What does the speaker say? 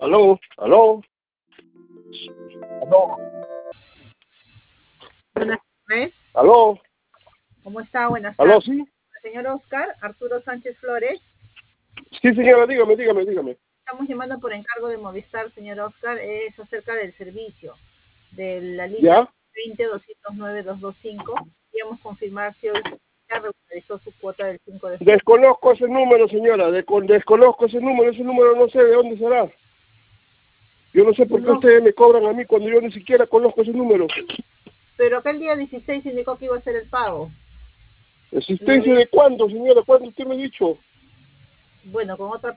Aló, aló, aló, Buenas tardes. aló, ¿Cómo está? Buenas aló, tardes. sí. Señor Oscar, Arturo Sánchez Flores. Sí, señora, dígame. Estamos llamando por encargo de Movistar, señor Oscar. Es acerca del servicio de la línea ¿Ya? 20-209-225. Queríamos confirmar si hoy ya regularizó su cuota del 5 de junio. Desconozco ese número, señora, desconozco ese número no sé de dónde será. Yo no sé por qué No, ustedes me cobran a mí cuando yo ni siquiera conozco ese número. pero acá el día 16 indicó que iba a ser el pago. ¿Existencia de cuándo, señora? ¿Cuándo usted me ha dicho? Bueno, con otra